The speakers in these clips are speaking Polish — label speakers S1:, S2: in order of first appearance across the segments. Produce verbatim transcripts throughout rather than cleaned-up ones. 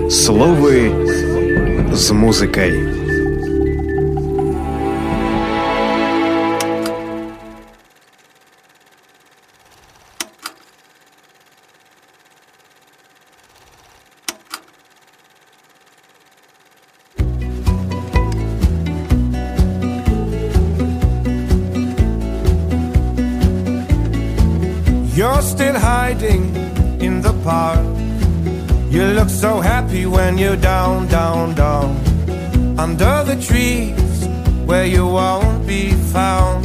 S1: Слови з музикою.
S2: You're still hiding in the park. You look so happy when you're down, down, down, under the trees where you won't be found.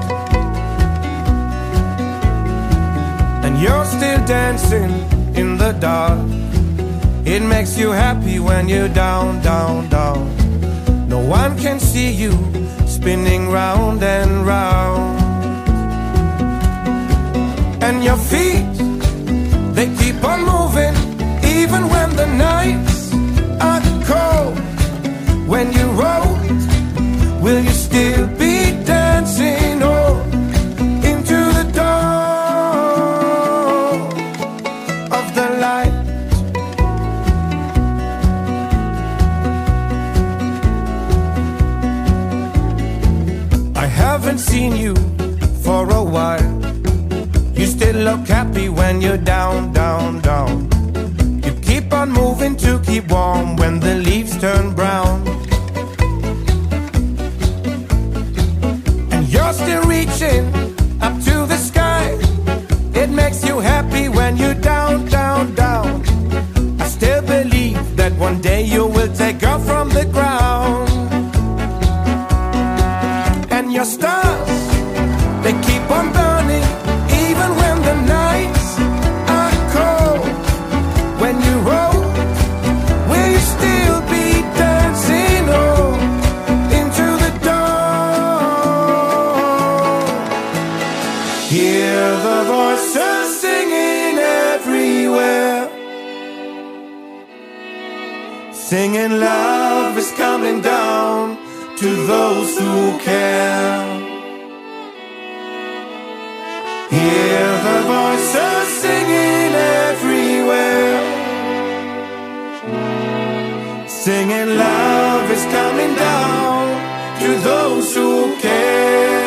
S2: And you're still dancing in the dark. It makes you happy when you're down, down, down. No one can see you spinning round and round. And your feet, they keep on moving even when the nights are cold. When you roll, will you still be dancing on into the dawn of the light? I haven't seen you for a while. You still look happy when you're down, down, down. You keep on moving to keep warm when the leaves turn brown. And you're still reaching up to the sky. It makes you happy when you're down, down, down. I still believe that one day you will take off from the ground. And your stars, they keep on burning even when the nights are cold. When you roll, will you still be dancing on into the dawn? Hear the voices singing everywhere, singing love is coming down to those who care. Hear the voices singing everywhere, singing love is coming down to those who care.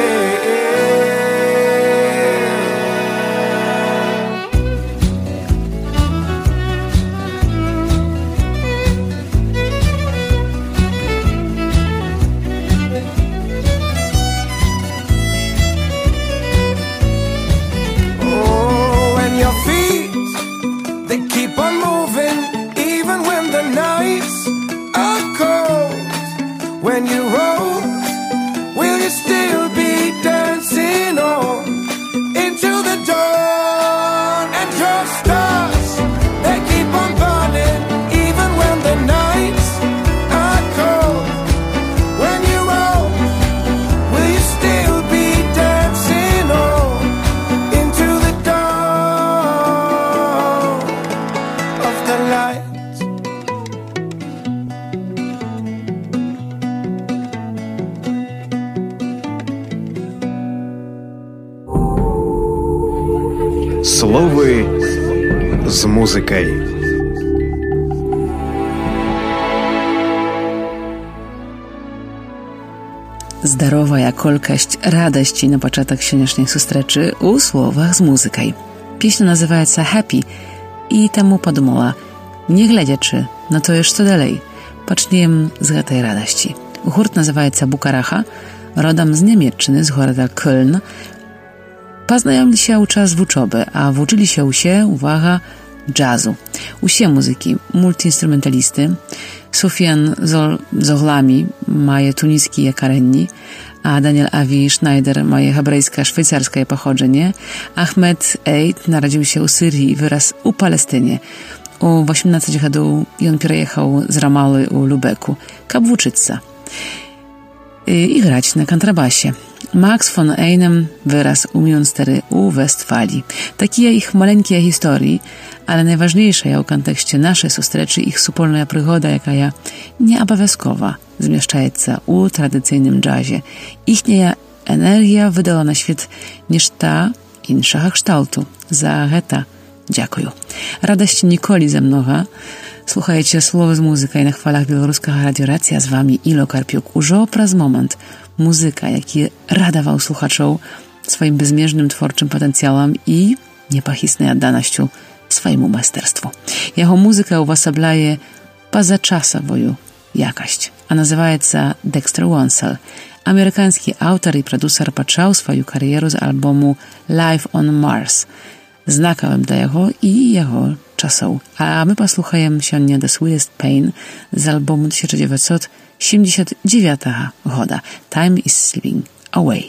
S2: When you roll, will you still be dancing on into the dawn? And your stars, they keep on burning even when the nights are cold. When you roll, will you still be dancing on into the dawn of the light?
S1: Слови з музикою.
S3: Zdarowa kolkość radości na początek dzisiejszej sustreczy u słowach z muzyką. Pieśnia nazywa się Happy i temu podumała, nie глядячи na to już co dalej, poczniemy z tej radości. Hurt nazywa się Bukaracha, rodem z Niemiecczyny, z goroda Köln. Poznajomili się u czas w uczoby, a włóczyli się się, uwaga, jazzu. Usie muzyki, multiinstrumentalisty. Sofian Zoglami ma tunicki jakarenni, a Daniel Avi Schneider ma hebrajsko-szwajcarskie pochodzenie. Ahmed Eid narodził się u Syrii i wyraz u Palestynie. U osiemnastego roku on przejechał z Ramały u Lubeku, kab włóczyca i grać na kontrabasie. Max von Einem wyraz u Münstery u Westfalii. Takie ich maleńkie historii, ale najważniejsze w kontekście naszej sustreczy ich wspólna przygoda, jaka ja nieobowiązkowa zmieszczaється u tradycyjnym jazzie. Ichnia energia wydała na świat niż ta inszego kształtu. Za гэта dziękuję. Radość nikoli ze mnoga, Слухаеце словы з музыкай на хвалах беларускага радыёрацыя, з вамі Іло Карпюк. Ужо праз момант музыка, які радаваў слухачоў сваім безмежным творчым патэнцыялам і непахіснай адданасцю свайму майстэрству. Яго музыка ўвасабляе пазачасавую якасць, а называецца Декстер Уонсел. Амерыканскі аўтар і прадусер пачаў сваю кар'еру з альбому «Life on Mars», знакавым для яго і яго часоў. А мы паслухаем сёння «The Sweetest Pain» з альбому тысяча девятьсот семьдесят девятого года «Time is Slipping Away».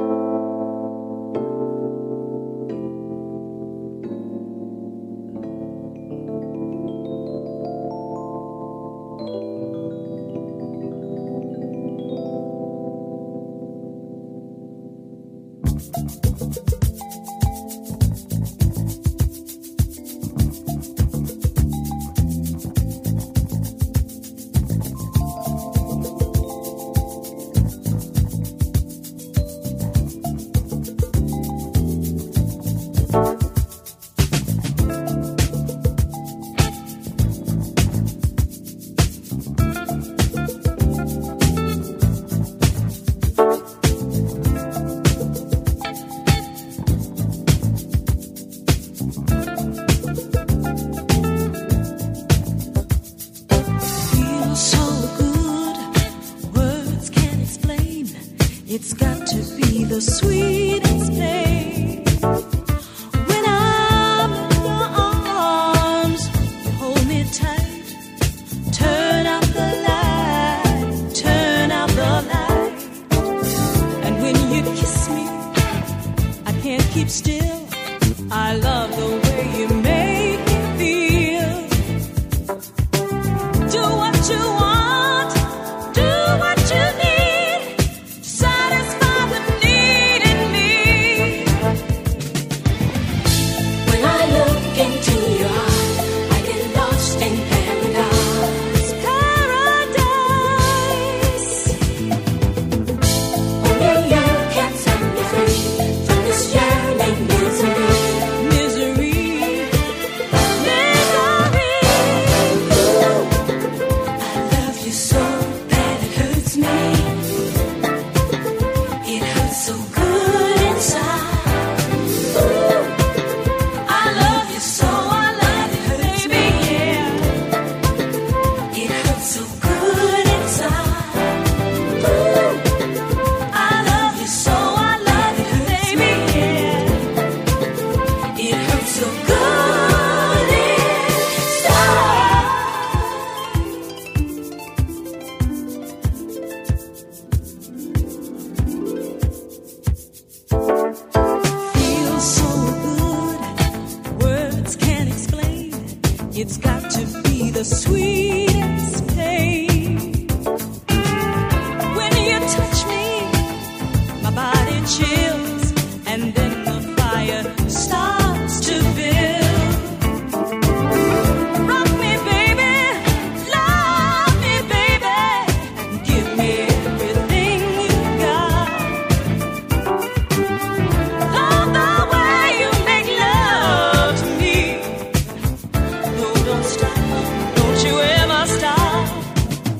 S4: It's got to be the sweetest pain. When I'm in your arms, hold me tight. Turn out the light, turn out the light. And when you kiss me, I can't keep still. I love the way you make me feel. Do what you want, do what you need. It's got to be the sweetest pain. When you touch me, my body chills, and then the fire starts to build. Rock me, baby, love me, baby, give me everything you got. Love the way you make love to me. Don't stop, don't you ever stop.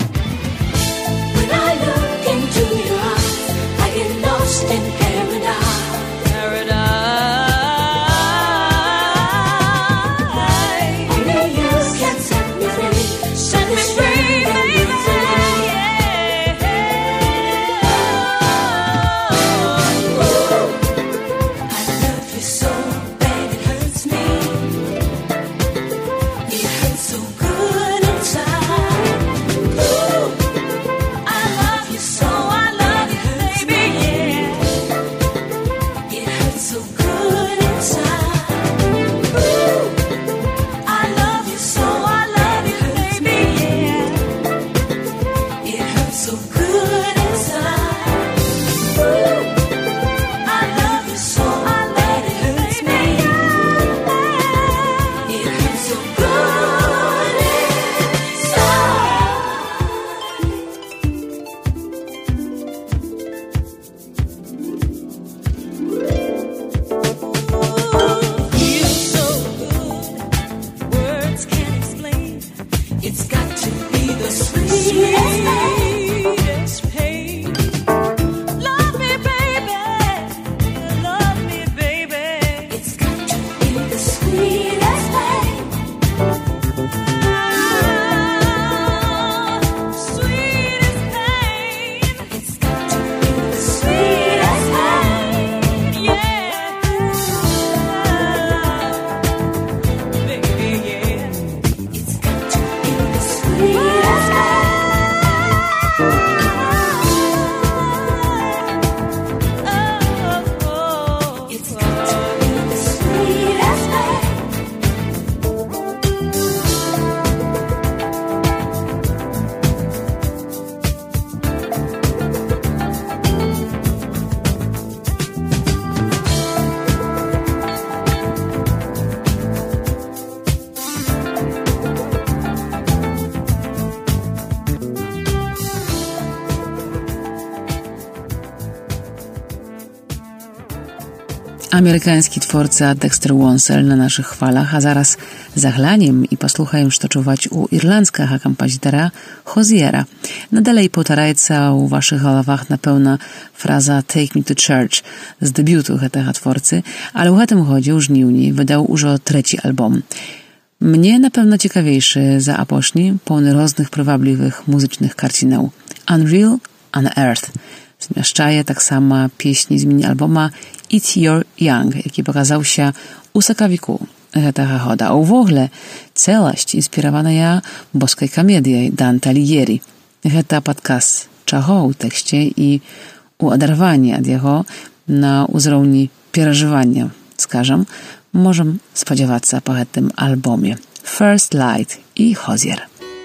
S3: Amerykański twórca Dexter Wansel na naszych falach, a zaraz zaglaniem i posłuchajem, co czuwać u irlandzkiego kompozytora Hoziera. Nadalej powtarajca u waszych głowach na pełna fraza Take Me to Church z debiutu tego twórcy, ale u tym chodzi już żniwni wydał już trzeci album. Mnie na pewno ciekawiejszy za apośni, pełny różnych prowabliwych muzycznych karcinał. Unreal, Unearthed. Zmieszczaje tak samo pieśni z mini-alboma It's Your Young, jaki pokazał się u sakawiku tego choda. A w ogóle całość inspirowana ja boskiej komedią Dante Alighieri. To podcast czego u tekście i u oderwania od jego na uzrowni przeżywania, skażem, możemy spodziewać się po tym albumie. First Light i Hozier.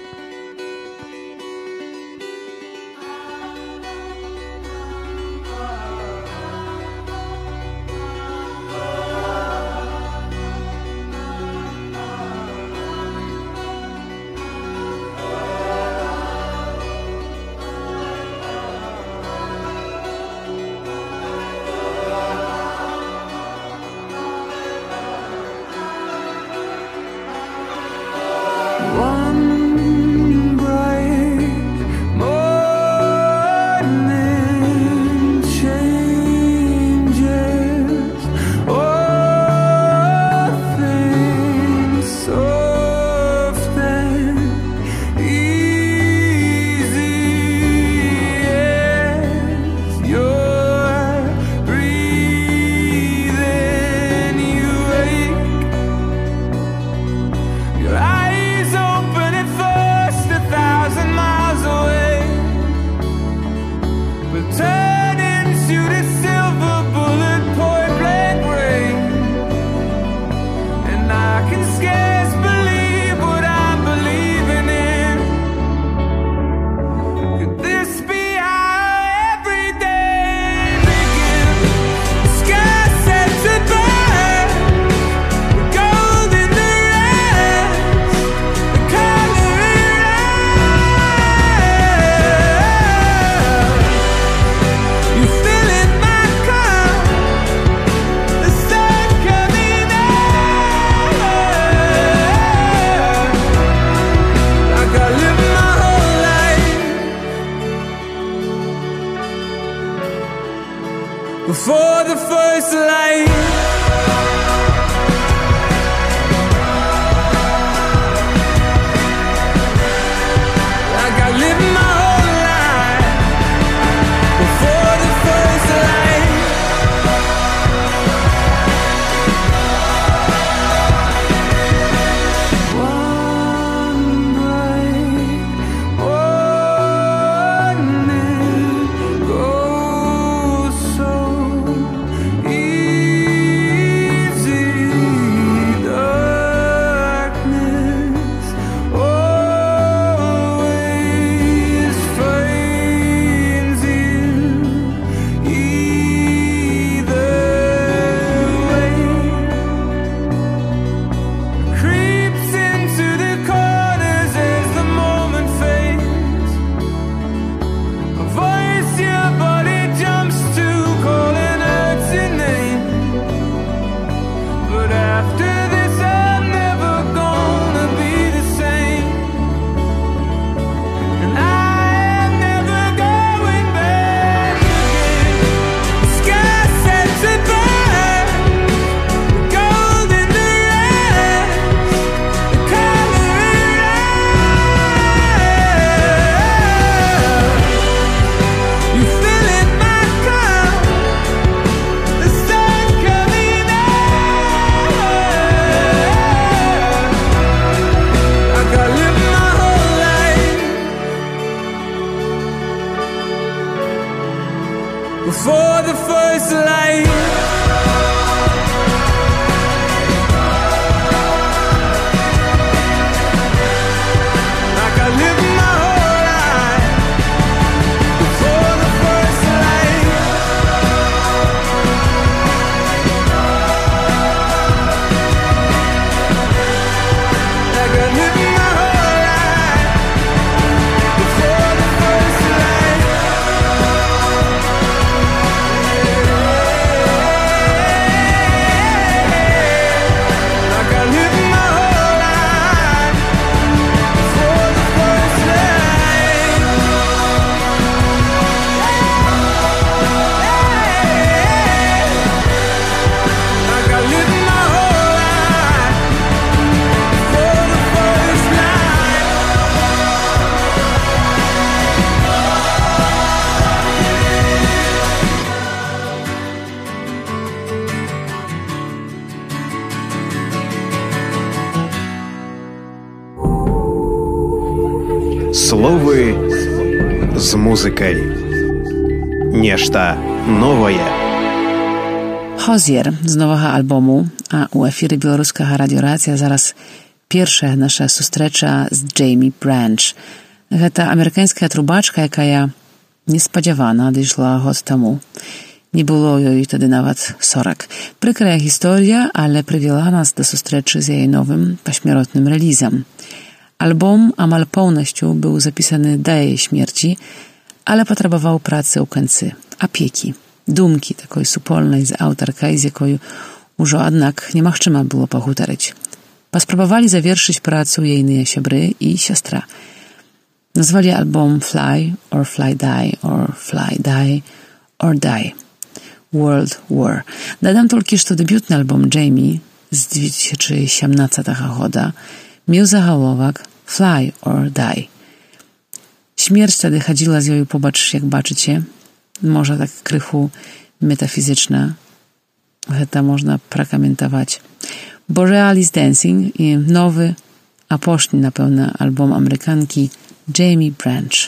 S2: Before the first light, like I lived my whole life. Before the first light, one bright morning goes so before the first light. Like I lived my whole life before the first light. Like I lived my whole life before the first light. Yeah.
S1: Словы з музыкай. Нешта новае.
S3: Hozier z nowego albumu, a u efiry Białoruskiego Radio Racja zaraz pierwsza nasza sustrecza z Jamie Branch. To amerykańska trubaczka, jaka ja niespodziewana odeszła rok temu. Nie było jej wtedy nawet sorek. Przykra historia, ale przywiała nas do sustreczy z jej nowym, paśmierotnym relizem. Album amal pełnością był zapisany do jej śmierci, ale potrzebował pracy u końca, opieki, dumki takiej supolnej z autorką, z jaką już jednak nie można było pochuterać. Pospróbowali zawierszyć pracę jej inne siebry i siostra. Nazwali album Fly or Fly Die or Fly Die or Die. World War. Dodam tylko, że to debiutny album Jamie z dwa tysiące siedemnastego roku miał zaголовek Fly or Die. Śmierć wtedy chodziła z nią pobacz, jak baczycie. Może tak krychu metafizyczna. To można prokomentować. Borealis Dancing i nowy, a poszli na pewno album Amerykanki Jamie Branch.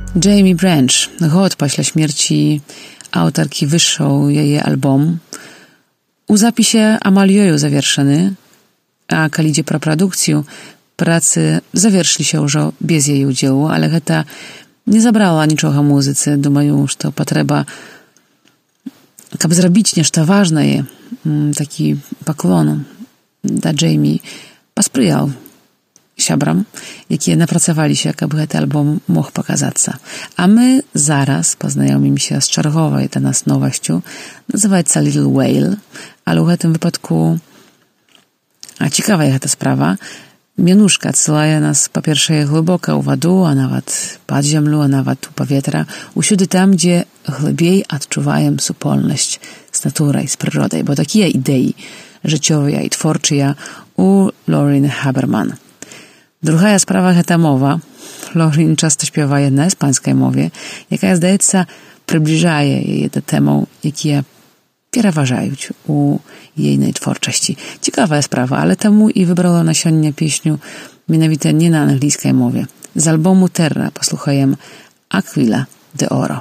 S3: Jaimie Branch, год пасля смерці аўтаркі выйшаў яе альбом. У запісе амаль ёю завершаны, а калі ідзе пра прадукцыю, працы завершыліся ўжо без яе ўдзелу, але гэта не забрала нічога музыцы. Думаю, што патрэба, каб зрабіць нешта важнае, такі паклон да Джеймі паспрыяў сябрам, якія напрацаваліся, каб гэты альбом мог паказацца. А мы зараз пазнаёмімся з чарговай для нас новасцю. Называецца Little Whale, але ў гэтым выпадку а цікавая гэта справа. Мянушка адсылае нас, па-першае, глыбока ў ваду, а нават пад зямлю, а нават у паветра, усюды там, дзе глыбей адчуваем супольнасць з натурай, з прыродай, бо такія ідэі жыццёвыя і творчыя у Лорен Хаберман. Другая справа гэта мова. Лорен часта śpiewaje на іспанскай мове, якая, здаецца, прыбліжае яе да тэмаў, якія пераважаюць у ейнай творчасці. Цікавая справа, але таму і выбрала на сёння песню менавіта не на англійскай мове. З альбому Terra паслухаем Aquila de Oro.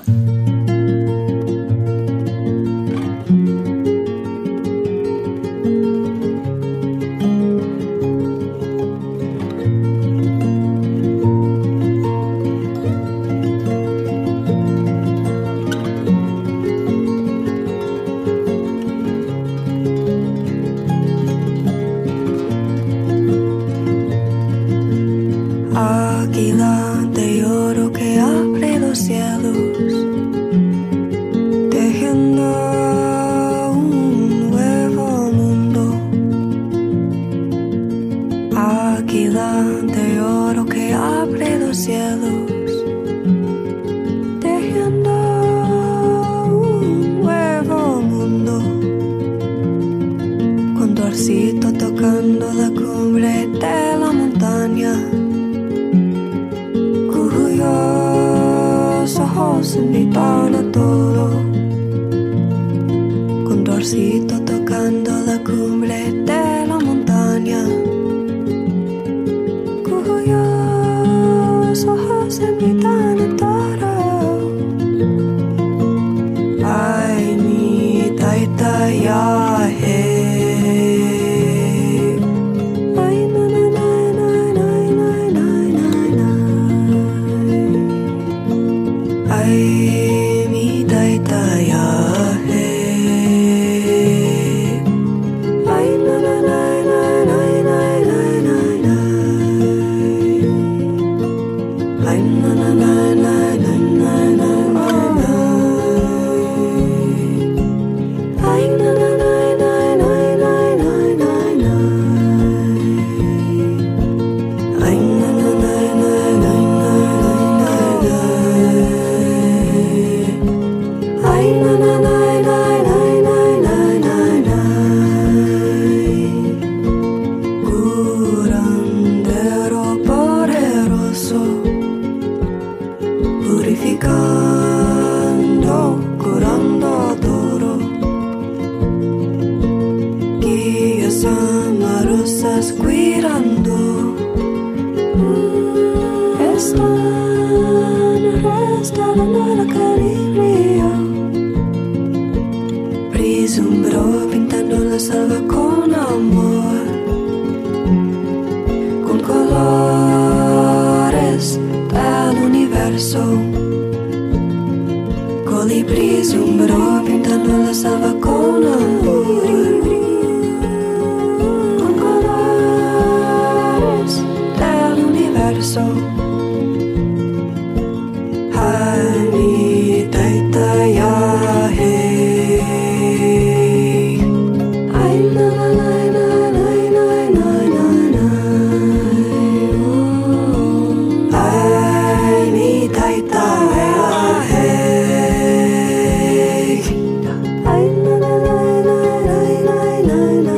S5: Águila de oro que abre los cielos, tejiendo un nuevo mundo. Águila de oro que abre los cielos, tejiendo un nuevo mundo. Condorcito tocando la cumbre de la montaña, cuyos ojos invitan a todo. Condorcito tocando la cumbre de la montaña, cuyos ojos invitan a todo. Ay, mi taita ya hey.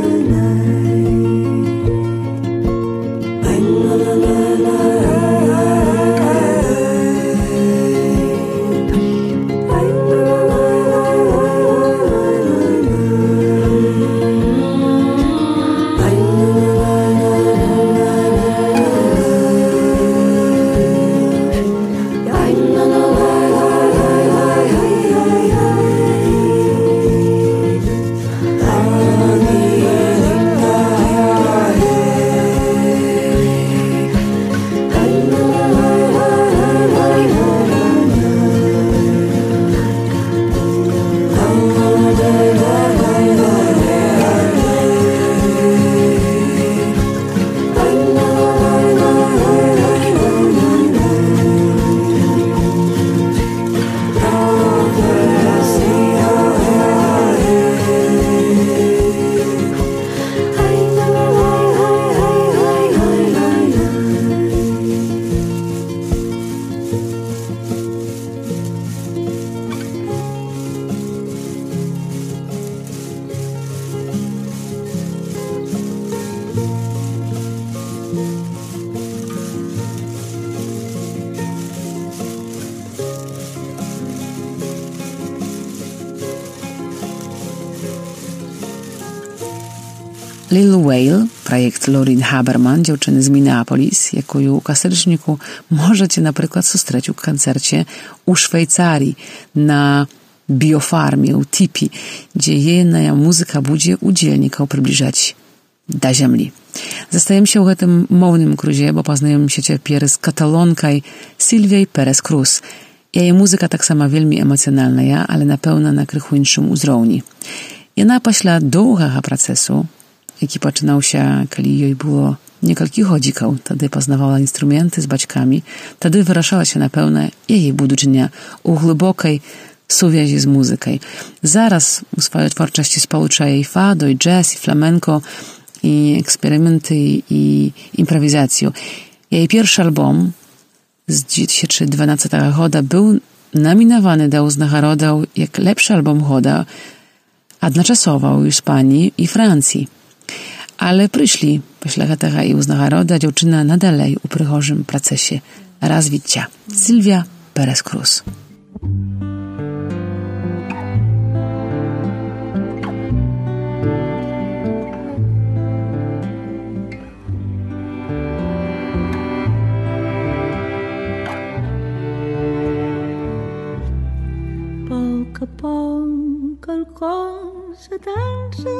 S2: La la la la
S3: Lil Whale, проєкт Лорін Хаберман, дівчини з Мінеаполіс, якою у кастричнику можете, наприклад, зустріти у концерті у Швейцарії на biofarmie, u tipi, gdzie jejna muzyka będzie udzielników przybliżać do ziemi. Zostajemy się w tym mownym kruzie, bo poznajemy się ciepierę z katalonką Sylwią Perez Cruz. Jej muzyka tak sama wielmi emocjonalna, ale napełna na krychu inszym uzrowni. Jena pośla długiego procesu, jaki poczynał się, kiedy jej było niekalki chodzików, wtedy poznawała instrumenty z baćkami, wtedy wyrażała się napełna jej buduczenia u głębokiej suwiazi z muzyką. Zaraz u swojej twórczości spolucza jej fado, i jazz, i flamenco, i eksperymenty, i improwizację. Jej pierwszy album z dwa tysiące dwunastego roku był nominowany do uznarodów jak lepszy album choda, jednoczasowo u Hiszpanii i Francji. Ale przyszli pośle tego i uznaroda dziewczyna nadalej u przychorzym procesie rozwicia. Sylwia Perez Cruz.
S4: Poc a poc el cor s'atansa,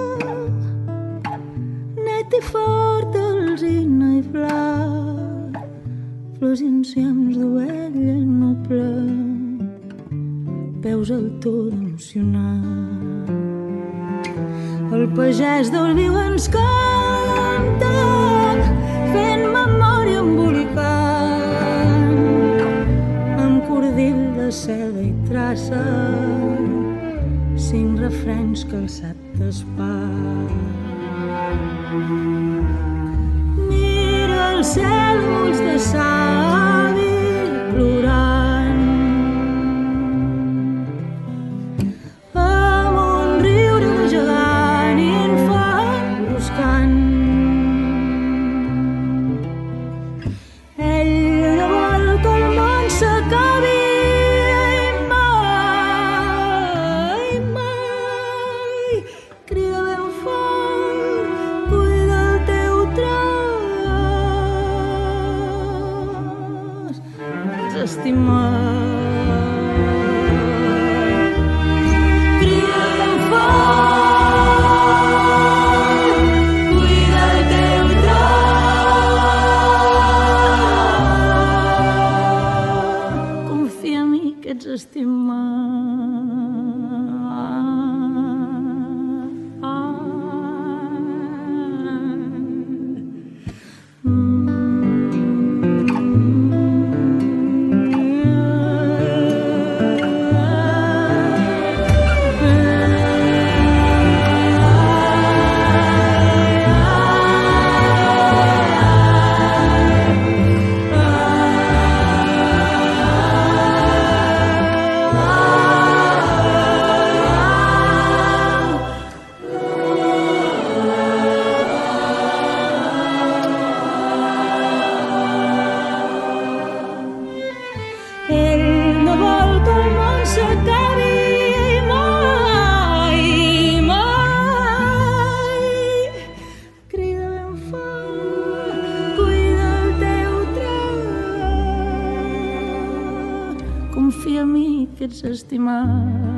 S4: net i fort alzina i blat, flors i enciams d'ovella noble, peus al tot emocionat. El pagès del viu ens canta, fent memòria embolicant, amb cordill de seda i traça, cinc refrens calçat d'espat. Mira el cel, ulls de savi plorant, amb un riure de gegant infant buscant. Ell vol que el món s'acabi, confia en mi que ets estimat.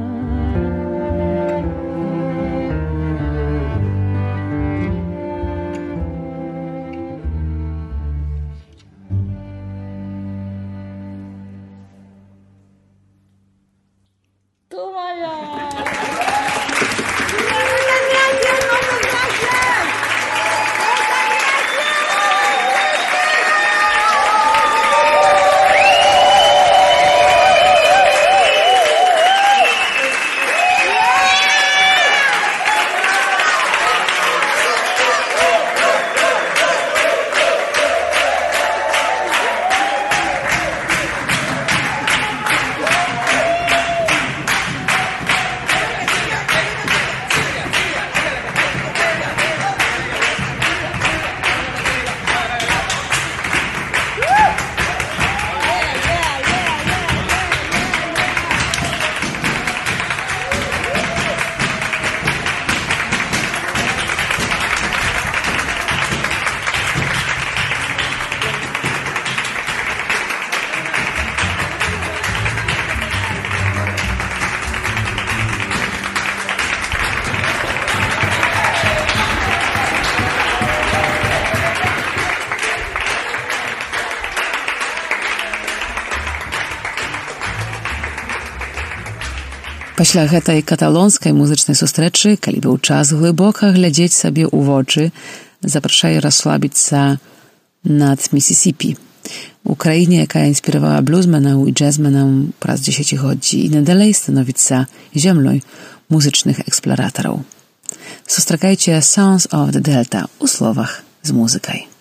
S3: Пасля гэтай каталонскай музычнай сустрэчы, калі быў час глыбока глядзець сабе ў вочы, запрашаю расслабіцца над Місісіпі. У краіне, якая інспіравала блюзменаў і джазменаў праз дзесяцігоддзі і надалей становіцца зямлёй музычных экспларатараў. Сустракайце Sounds of the Delta у словах з музыкай.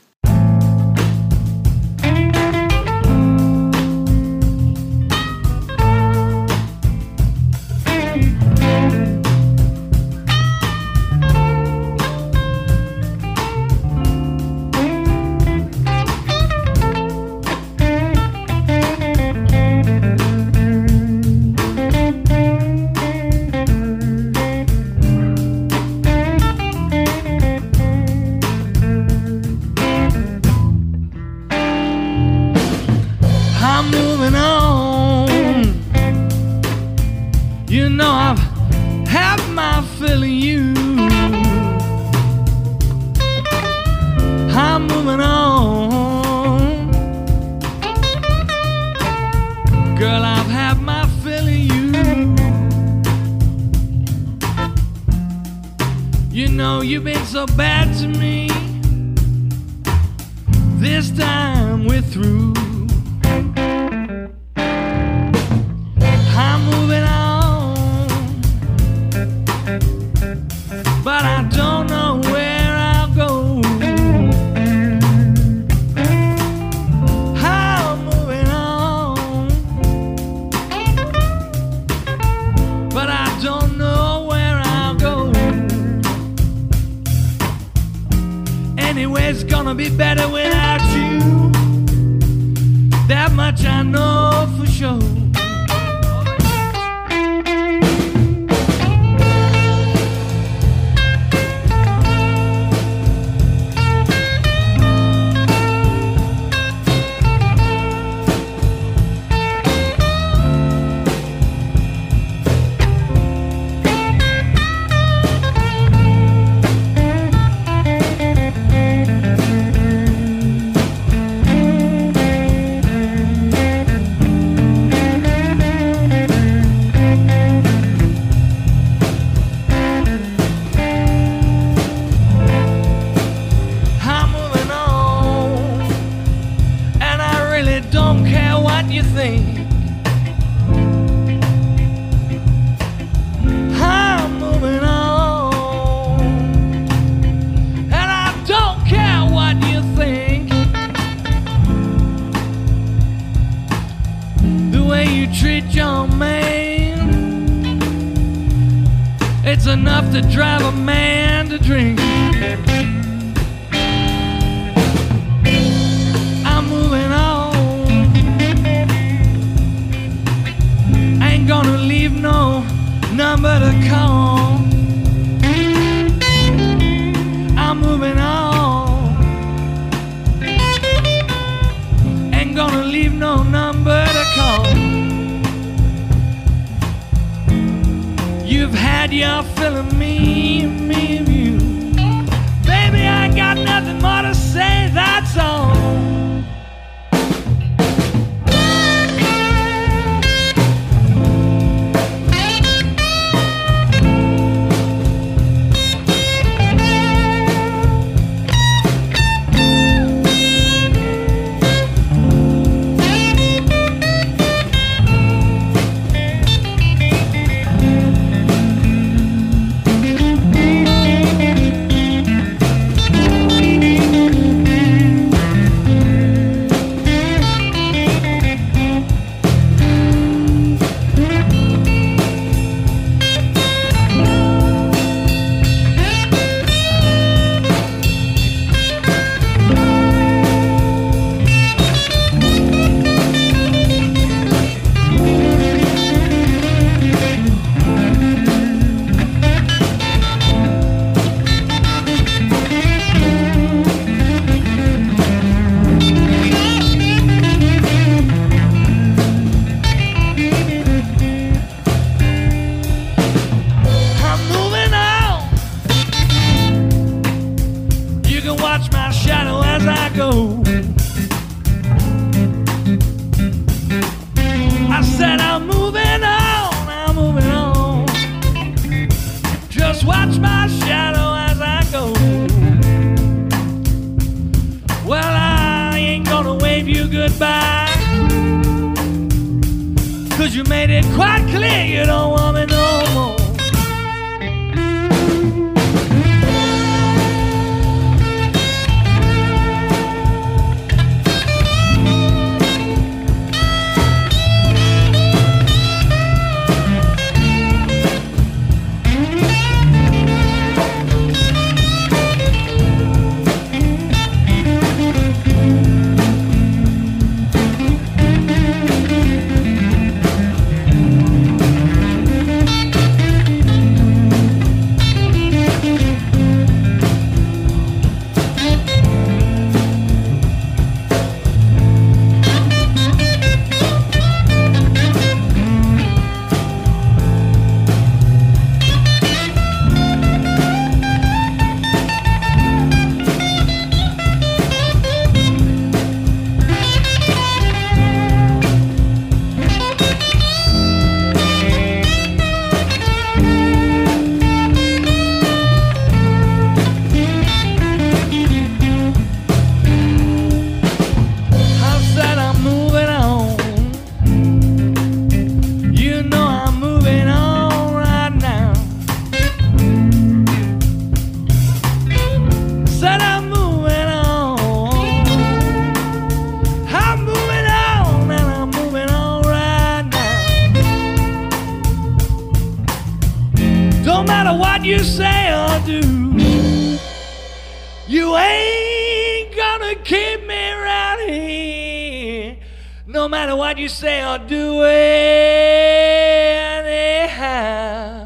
S6: Enough to drive a man to drink. I'm moving on. Ain't gonna leave no number to call. I'm moving on. Ain't gonna leave no number to call. You've had your fill of me, me of you. Baby, I got nothing more to say, that's all. you made it quite clear you don't want me no more. You say or do, you ain't gonna keep me around here. No matter what you say or do, anyhow.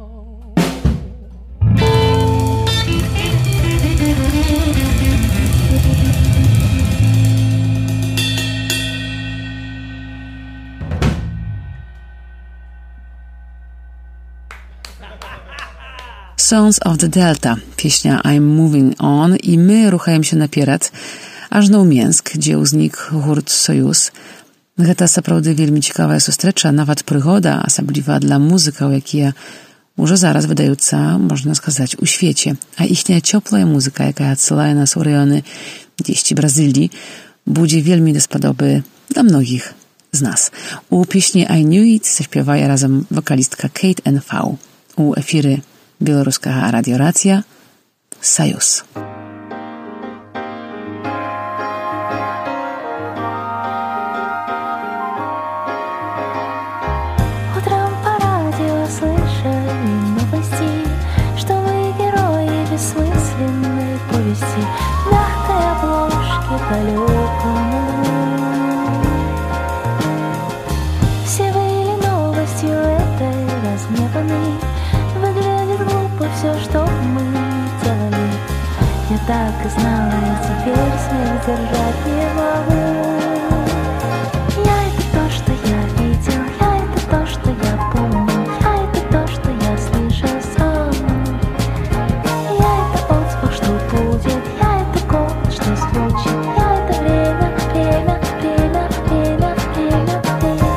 S3: Sons of the Delta, pieśnia I'm Moving On i my ruchajem się naперед, аж на Ўменск, дзе ўзнік гурт Союз. Гэта сапраўды вельмі цікавая сустрэча, нават прыгода, асабліва для музыкаў, якія ўжо зараз выдаюцца, можна сказаць, у свеце. А іхняя цёплая музыка, якая адсылае нас у раёны дзесьці Бразыліі, будзе вельмі даспадобы для многіх з нас. У песні I Knew It заśpiewaje разам вакалістка Kate N V. У эфіры беларускага радіорацыя «Саюз».
S7: Утром по радио слышали новости, что мы герои бессмысленной повести, мягкой обложки далекому. Все были новостью этой разгневанной. Все, что мы делали, я так и знала, и теперь смех держать не могу. Я это то, что я видел, я это то, что я помню, я это то, что я слышал сам. Я это отзвук, что будет, я это голос, что звучит, я это время, время, время, время, время, время.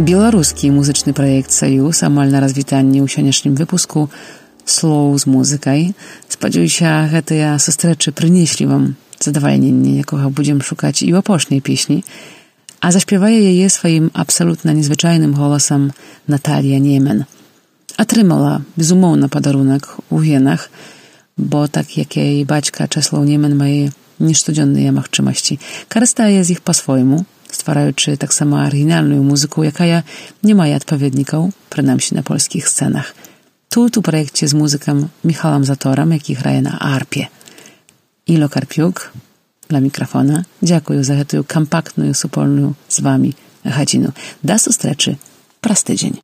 S3: Беларускі музычны праект «Саюз» амаль на развітанні ў сённяшнім выпуску «Слоў з музыкай». Спадзяюся, гэтыя сустрэчы прынеслі вам задавальненне, якога будзем шукаць і ў апошняй песні, а заśpiewaje яе сваім абсалютна незвычайным голасам Наталія Немен. Атрымала, безумоўна, падарунак у Венах, бо так як яе бацька Чэслаў Немен мае нештодзённыя магчымасці, карыстае з іх па-свойму, ствараючы таксама арыгінальную музыку, якая не мае адпаведнікаў, прынамсі на польскіх сцэнах. Тут у праекце з музыкам Міхалам Заторам, які грае на арпе. Ilo Karpiuk dla mikrofona. Dziękuję za tę kompaktną, supolną z wami godzinę. Do sustreczy prаз tydzień.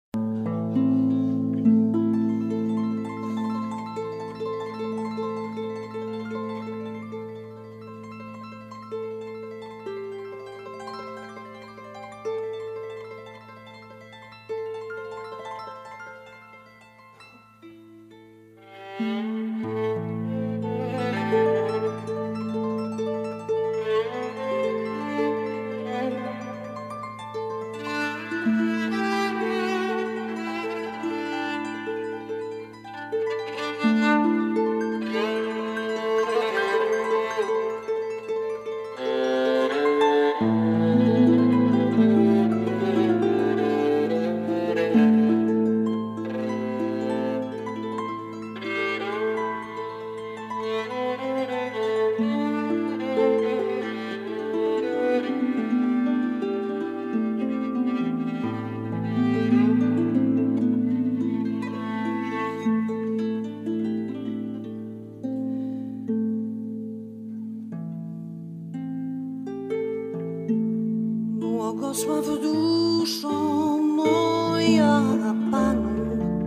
S8: Błogosław duszo moja Panu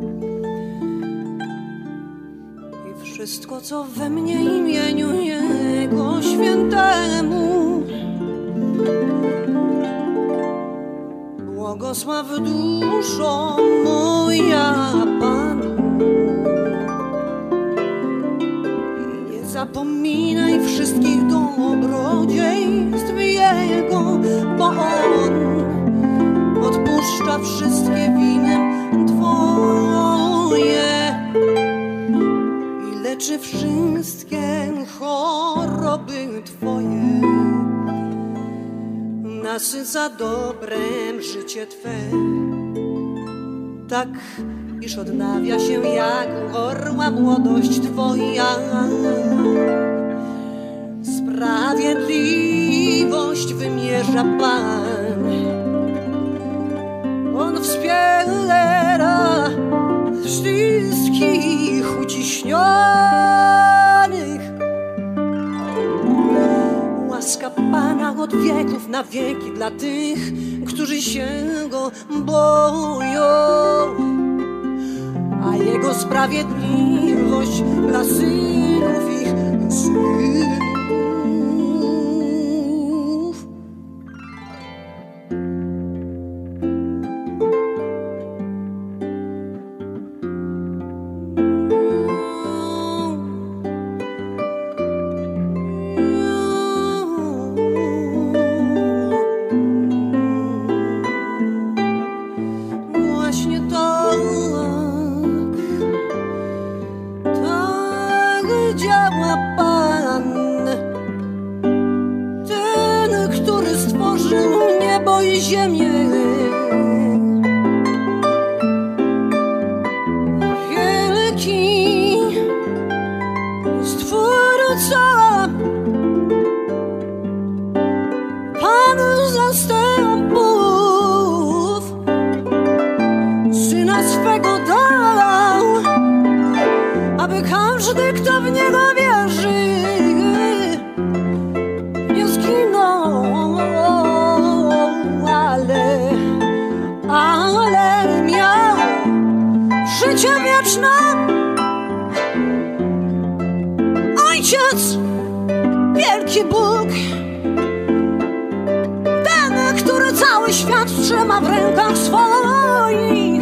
S8: i wszystko, co we mnie imieniu Jego świętemu. Błogosław duszo moja Panu i nie zapominaj wszystkich dobrodziejstw Jego, bo On odpuszcza wszystkie winy Twoje i leczy wszystkie choroby Twoje, nasyca dobrem życie Twe, tak iż odnawia się jak orła młodość Twoja. Sprawiedliwość wymierza Pan, On wspiera wszystkich uciśnionych. Łaska Pana od wieków na wieki dla tych, którzy się Go boją, a Jego sprawiedliwość dla synów ich synów. Ziemię, wielki Stwórca, Pan zastępów, Syna swego dał, aby każdy, kto w Niego wierzy, nie zginął, ale miał życie wieczne. Ojciec, wielki Bóg, ten, który cały świat trzyma w rękach swoich,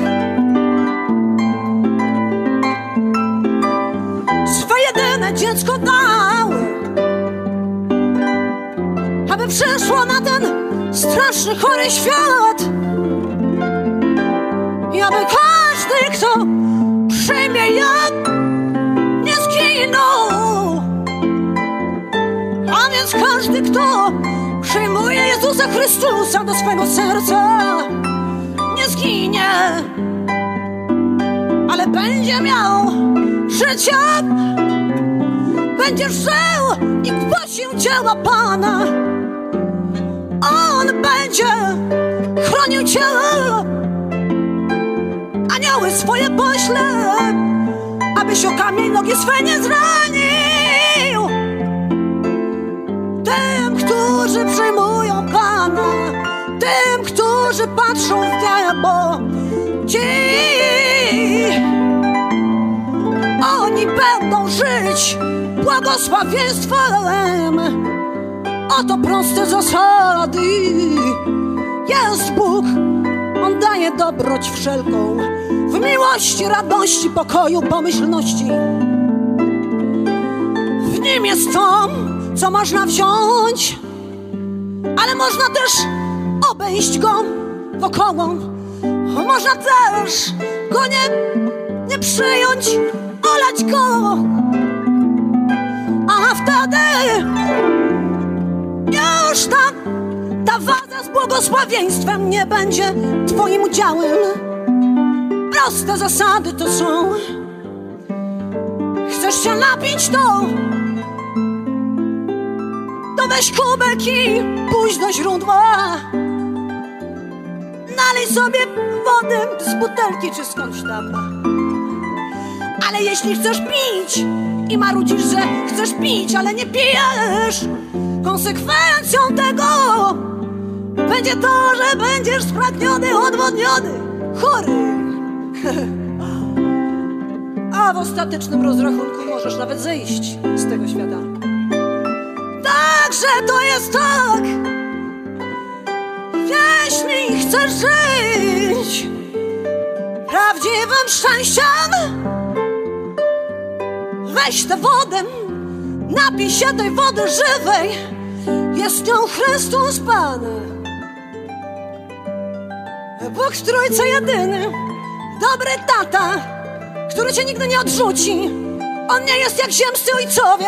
S8: swe jedyne dziecko dał, aby przyszło na ten straszny, chory świat. i aby każdy, kto przyjmie je, nie zginął. A więc każdy, kto przyjmuje Jezusa Chrystusa do swego serca, nie zginie, ale będzie miał życie, będzie żył i głosił dzieła Pana. On będzie chronił cię, anioły swoje pośle, abyś o kamień nogi swe nie zranił. Tym, którzy przyjmują Pana, tym, którzy patrzą w niebo, ci oni będą żyć błogosławieństwem. Oto proste zasady. Jest Bóg, On daje dobroć wszelką, w miłości, radości, pokoju, pomyślności. W Nim jest to, co można wziąć, ale można też obejść Go wokoło. Można też Go nie, nie przyjąć, olać Go, a wtedy już ta, ta waza z błogosławieństwem nie będzie twoim udziałem. Proste zasady to są. Chcesz się napić, to to weź kubek i pójdź do źródła. Nalej sobie wody z butelki czy skądś tam. Ale jeśli chcesz pić i marudzisz, że chcesz pić, ale nie pijesz, konsekwencją tego będzie to, że będziesz spragniony, odwodniony, chory. A w ostatecznym rozrachunku możesz nawet zejść z tego świata. Także to jest tak. Jeśli chcesz żyć prawdziwym szczęściem, weź tę wodę, napij się tej wody żywej. Jest nią Chrystus Pan, Bóg w Trójcy jedyny, dobry tata, który cię nigdy nie odrzuci. On nie jest jak ziemscy ojcowie.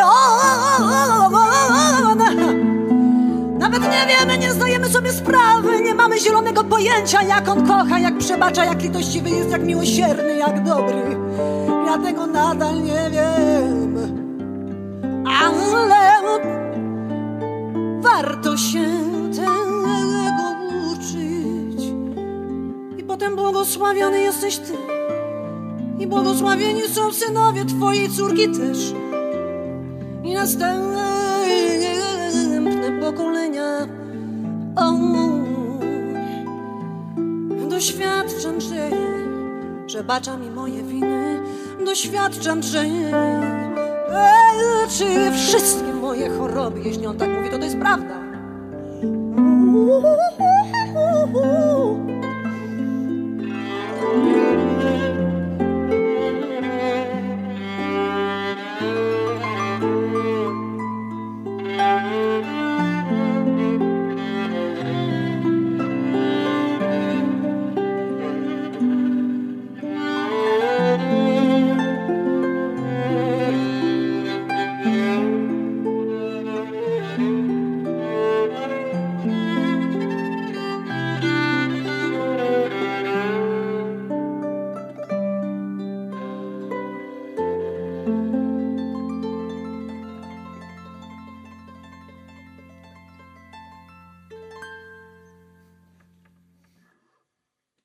S8: On. Nawet nie wiemy, nie zdajemy sobie sprawy, nie mamy zielonego pojęcia, jak On kocha, jak przebacza, jak litościwy jest, jak miłosierny, jak dobry. Ja tego nadal nie wiem, ale warto się tego uczyć. I potem błogosławiony jesteś ty, i błogosławieni są synowie twojej córki też, i następne pokolenia. O, doświadczam, że przebacza mi moje winy. Doświadczam, że leczy wszystkie moje choroby. Jeśli On tak mówi, to to jest prawda.